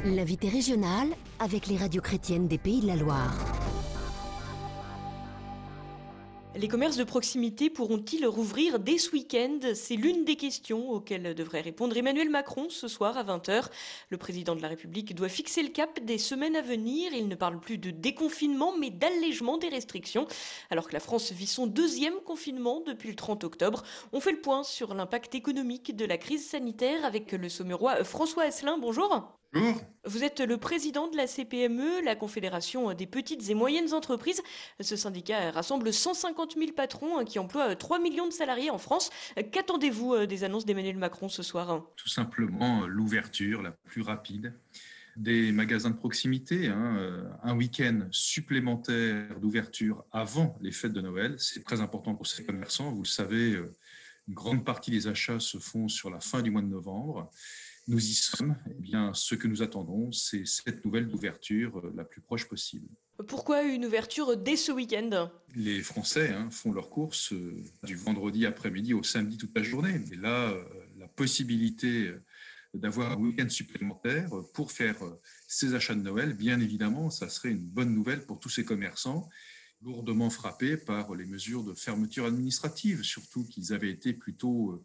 L'invité régional avec les radios chrétiennes des Pays de la Loire. Les commerces de proximité pourront-ils rouvrir dès ce week-end? C'est l'une des questions auxquelles devrait répondre Emmanuel Macron ce soir à 20h. Le président de la République doit fixer le cap des semaines à venir. Il ne parle plus de déconfinement mais d'allègement des restrictions. Alors que la France vit son deuxième confinement depuis le 30 octobre, on fait le point sur l'impact économique de la crise sanitaire avec le saumurois François Asselin. Bonjour. Bonjour. Vous êtes le président de la CPME, la Confédération des petites et moyennes entreprises. Ce syndicat rassemble 150 000 patrons qui emploient 3 millions de salariés en France. Qu'attendez-vous des annonces d'Emmanuel Macron ce soir? Tout simplement l'ouverture la plus rapide des magasins de proximité. Un week-end supplémentaire d'ouverture avant les fêtes de Noël, c'est très important pour ces commerçants. Vous le savez, une grande partie des achats se font sur la fin du mois de novembre. Nous y sommes. Eh bien, ce que nous attendons, c'est cette nouvelle d'ouverture la plus proche possible. Pourquoi une ouverture dès ce week-end? Les Français font leurs courses du vendredi après-midi au samedi toute la journée. Et là, la possibilité d'avoir un week-end supplémentaire pour faire ces achats de Noël, bien évidemment, ça serait une bonne nouvelle pour tous ces commerçants lourdement frappés par les mesures de fermeture administrative, surtout qu'ils avaient été plutôt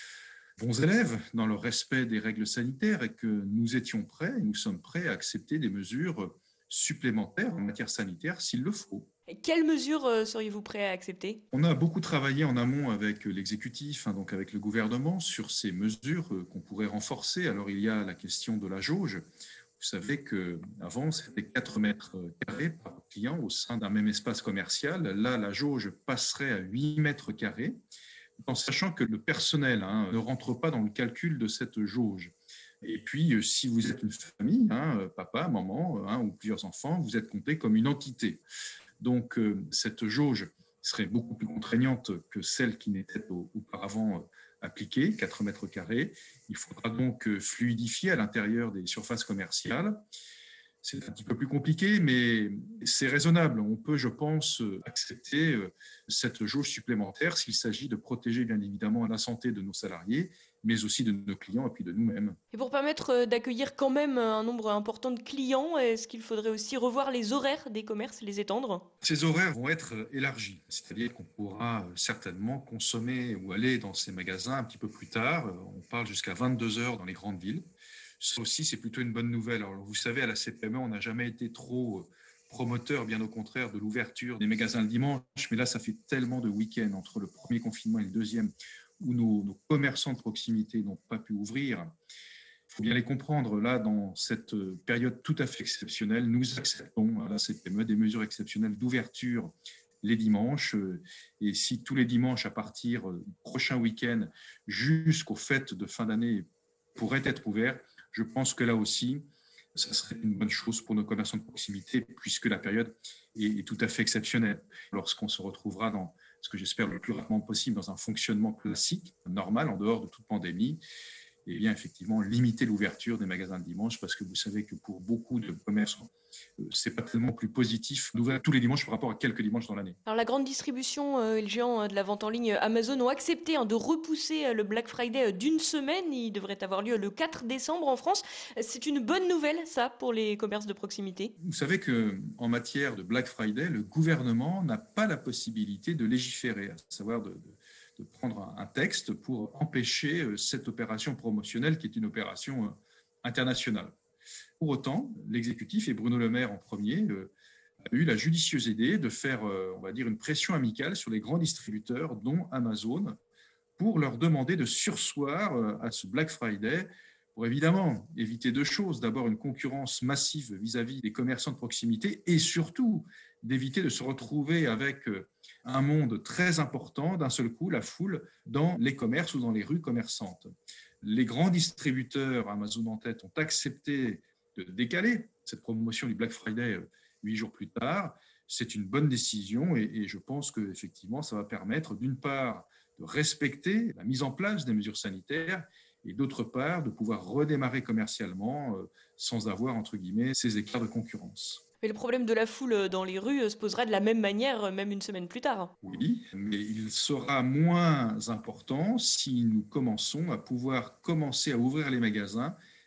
bons élèves dans le respect des règles sanitaires et que nous étions prêts, et nous sommes prêts à accepter des mesures supplémentaires en matière sanitaire s'il le faut. Et quelles mesures seriez-vous prêt à accepter? On a beaucoup travaillé en amont avec l'exécutif, donc avec le gouvernement, sur ces mesures qu'on pourrait renforcer. Alors il y a la question de la jauge. Vous savez qu'avant, c'était 4 mètres carrés par client au sein d'un même espace commercial. Là, la jauge passerait à 8 mètres carrés, en sachant que le personnel ne rentre pas dans le calcul de cette jauge. Et puis, si vous êtes une famille, papa, maman, ou plusieurs enfants, vous êtes compté comme une entité. Donc, cette jauge serait beaucoup plus contraignante que celle qui n'était auparavant appliquée, 4 mètres carrés. Il faudra donc fluidifier à l'intérieur des surfaces commerciales. C'est un petit peu plus compliqué, mais c'est raisonnable. On peut, je pense, accepter cette jauge supplémentaire s'il s'agit de protéger bien évidemment la santé de nos salariés, mais aussi de nos clients et puis de nous-mêmes. Et pour permettre d'accueillir quand même un nombre important de clients, est-ce qu'il faudrait aussi revoir les horaires des commerces, les étendre? Ces horaires vont être élargis, c'est-à-dire qu'on pourra certainement consommer ou aller dans ces magasins un petit peu plus tard. On parle jusqu'à 22 heures dans les grandes villes. Ça aussi, c'est plutôt une bonne nouvelle. Alors, vous savez, à la CPME, on n'a jamais été trop promoteur, bien au contraire, de l'ouverture des magasins le dimanche. Mais là, ça fait tellement de week-ends entre le premier confinement et le deuxième où nos commerçants de proximité n'ont pas pu ouvrir. Il faut bien les comprendre. Là, dans cette période tout à fait exceptionnelle, nous acceptons à la CPME des mesures exceptionnelles d'ouverture les dimanches. Et si tous les dimanches, à partir du prochain week-end jusqu'aux fêtes de fin d'année, pourraient être ouverts, je pense que là aussi, ça serait une bonne chose pour nos commerçants de proximité, puisque la période est tout à fait exceptionnelle. Lorsqu'on se retrouvera dans ce que j'espère le plus rapidement possible, dans un fonctionnement classique, normal, en dehors de toute pandémie, et bien effectivement limiter l'ouverture des magasins de dimanche, parce que vous savez que pour beaucoup de commerçants, c'est pas tellement plus positif d'ouvrir tous les dimanches par rapport à quelques dimanches dans l'année. Alors la grande distribution et le géant de la vente en ligne Amazon ont accepté de repousser le Black Friday d'une semaine. Il devrait avoir lieu le 4 décembre en France. C'est une bonne nouvelle, ça, pour les commerces de proximité. Vous savez qu'en matière de Black Friday, le gouvernement n'a pas la possibilité de légiférer, à savoir de prendre un texte pour empêcher cette opération promotionnelle qui est une opération internationale. Pour autant, l'exécutif, et Bruno Le Maire en premier, a eu la judicieuse idée de faire, on va dire, une pression amicale sur les grands distributeurs, dont Amazon, pour leur demander de surseoir à ce Black Friday, pour évidemment éviter 2 choses. D'abord, une concurrence massive vis-à-vis des commerçants de proximité et surtout d'éviter de se retrouver avec un monde très important, d'un seul coup, la foule dans les commerces ou dans les rues commerçantes. Les grands distributeurs, Amazon en tête, ont accepté de décaler cette promotion du Black Friday 8 jours plus tard. C'est une bonne décision et je pense qu'effectivement, ça va permettre d'une part de respecter la mise en place des mesures sanitaires et d'autre part de pouvoir redémarrer commercialement sans avoir, entre guillemets, ces écarts de concurrence. Mais le problème de la foule dans les rues se posera de la même manière, même une semaine plus tard. Oui, mais il sera moins important si nous commençons à pouvoir commencer à ouvrir les magasins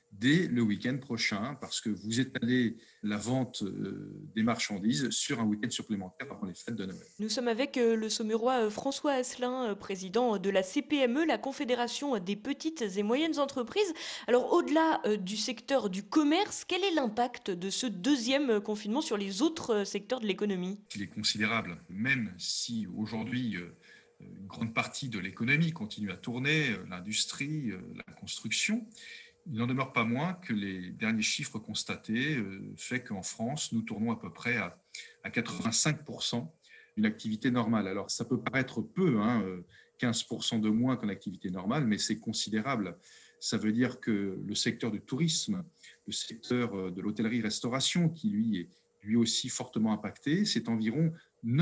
dès le week-end prochain, parce que vous étalez la vente des marchandises sur un week-end supplémentaire avant les fêtes de Noël. Nous sommes avec le saumurois François Asselin, président de la CPME, la Confédération des petites et moyennes entreprises. Alors au-delà du secteur du commerce, quel est l'impact de ce deuxième confinement sur les autres secteurs de l'économie ? Il est considérable, même si aujourd'hui une grande partie de l'économie continue à tourner, l'industrie, la construction. Il n'en demeure pas moins que les derniers chiffres constatés fait qu'en France, nous tournons à peu près à 85% d'une activité normale. Alors, ça peut paraître peu, 15% de moins qu'en activité normale, mais c'est considérable. Ça veut dire que le secteur du tourisme, le secteur de l'hôtellerie-restauration, qui lui est lui aussi fortement impacté, c'est environ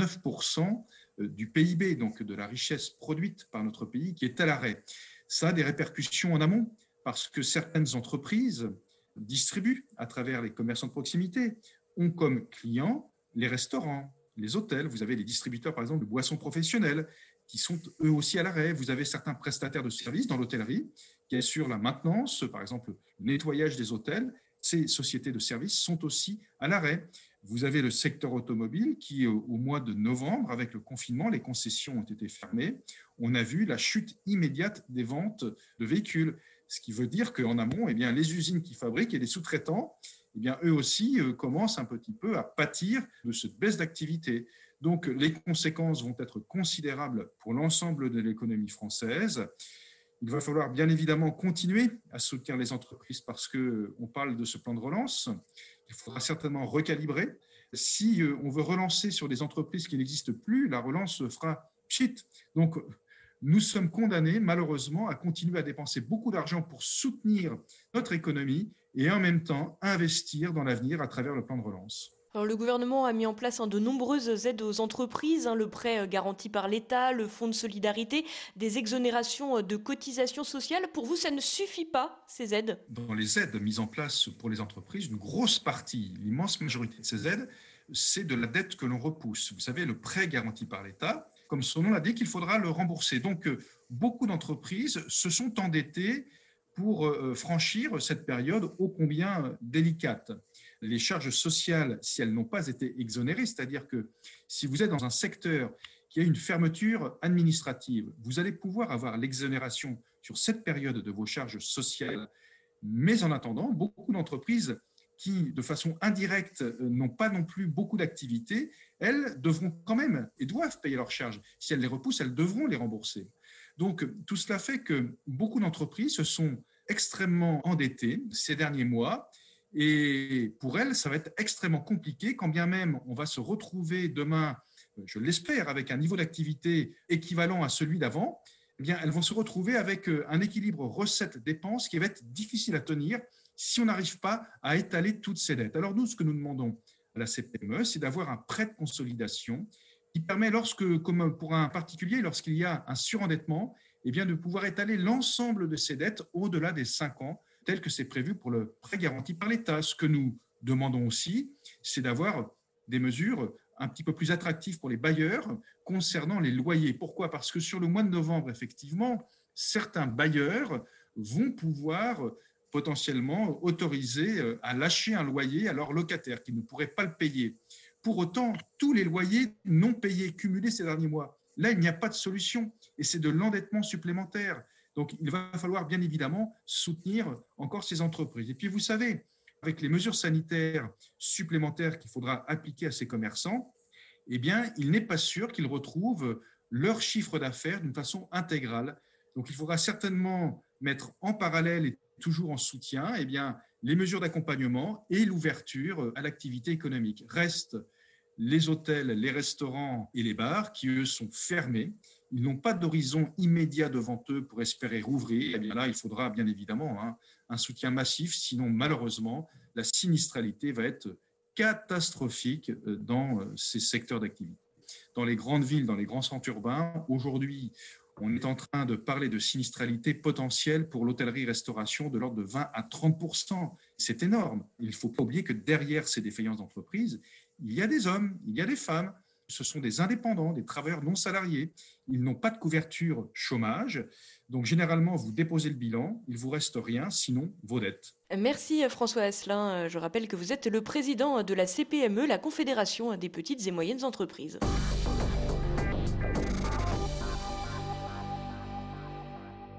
9% du PIB, donc de la richesse produite par notre pays, qui est à l'arrêt. Ça a des répercussions en amont, parce que certaines entreprises distribuent à travers les commerçants de proximité, ont comme clients les restaurants, les hôtels. Vous avez les distributeurs, par exemple, de boissons professionnelles qui sont eux aussi à l'arrêt. Vous avez certains prestataires de services dans l'hôtellerie qui assurent la maintenance, par exemple, le nettoyage des hôtels. Ces sociétés de services sont aussi à l'arrêt. Vous avez le secteur automobile qui, au mois de novembre, avec le confinement, les concessions ont été fermées. On a vu la chute immédiate des ventes de véhicules. Ce qui veut dire qu'en amont, les usines qui fabriquent et les sous-traitants, eux aussi commencent un petit peu à pâtir de cette baisse d'activité. Donc, les conséquences vont être considérables pour l'ensemble de l'économie française. Il va falloir bien évidemment continuer à soutenir les entreprises parce qu'on parle de ce plan de relance. Il faudra certainement recalibrer. Si on veut relancer sur des entreprises qui n'existent plus, la relance fera pchit. Donc, nous sommes condamnés, malheureusement, à continuer à dépenser beaucoup d'argent pour soutenir notre économie et en même temps investir dans l'avenir à travers le plan de relance. Alors, le gouvernement a mis en place de nombreuses aides aux entreprises, le prêt garanti par l'État, le fonds de solidarité, des exonérations de cotisations sociales. Pour vous, ça ne suffit pas, ces aides ? Dans les aides mises en place pour les entreprises, une grosse partie, l'immense majorité de ces aides, c'est de la dette que l'on repousse. Vous savez, le prêt garanti par l'État, comme son nom l'indique, il faudra le rembourser. Donc, beaucoup d'entreprises se sont endettées pour franchir cette période ô combien délicate. Les charges sociales, si elles n'ont pas été exonérées, c'est-à-dire que si vous êtes dans un secteur qui a une fermeture administrative, vous allez pouvoir avoir l'exonération sur cette période de vos charges sociales. Mais en attendant, beaucoup d'entreprises qui, de façon indirecte, n'ont pas non plus beaucoup d'activités, elles devront quand même et doivent payer leurs charges. Si elles les repoussent, elles devront les rembourser. Donc, tout cela fait que beaucoup d'entreprises se sont extrêmement endettées ces derniers mois. Et pour elles, ça va être extrêmement compliqué, quand bien même on va se retrouver demain, je l'espère, avec un niveau d'activité équivalent à celui d'avant, elles vont se retrouver avec un équilibre recettes-dépenses qui va être difficile à tenir si on n'arrive pas à étaler toutes ces dettes. Alors nous, ce que nous demandons à la CPME, c'est d'avoir un prêt de consolidation qui permet, comme pour un particulier, lorsqu'il y a un surendettement, de pouvoir étaler l'ensemble de ces dettes au-delà des 5 ans, tel que c'est prévu pour le prêt garanti par l'État. Ce que nous demandons aussi, c'est d'avoir des mesures un petit peu plus attractives pour les bailleurs concernant les loyers. Pourquoi ? Parce que sur le mois de novembre, effectivement, certains bailleurs vont pouvoir potentiellement autoriser à lâcher un loyer à leurs locataires qui ne pourraient pas le payer. Pour autant, tous les loyers non payés cumulés ces derniers mois, là, il n'y a pas de solution et c'est de l'endettement supplémentaire. Donc, il va falloir bien évidemment soutenir encore ces entreprises. Et puis, vous savez, avec les mesures sanitaires supplémentaires qu'il faudra appliquer à ces commerçants, il n'est pas sûr qu'ils retrouvent leur chiffre d'affaires d'une façon intégrale. Donc, il faudra certainement mettre en parallèle et toujours en soutien les mesures d'accompagnement et l'ouverture à l'activité économique. Restent les hôtels, les restaurants et les bars qui, eux, sont fermés. Ils n'ont pas d'horizon immédiat devant eux pour espérer rouvrir. Là, il faudra bien évidemment un soutien massif. Sinon, malheureusement, la sinistralité va être catastrophique dans ces secteurs d'activité. Dans les grandes villes, dans les grands centres urbains, aujourd'hui, on est en train de parler de sinistralité potentielle pour l'hôtellerie-restauration de l'ordre de 20 à 30%. C'est énorme. Il ne faut pas oublier que derrière ces défaillances d'entreprise, il y a des hommes, il y a des femmes Ce sont des indépendants, des travailleurs non salariés. Ils n'ont pas de couverture chômage. Donc, généralement, vous déposez le bilan, il ne vous reste rien, sinon vos dettes. Merci François Asselin. Je rappelle que vous êtes le président de la CPME, la Confédération des petites et moyennes entreprises.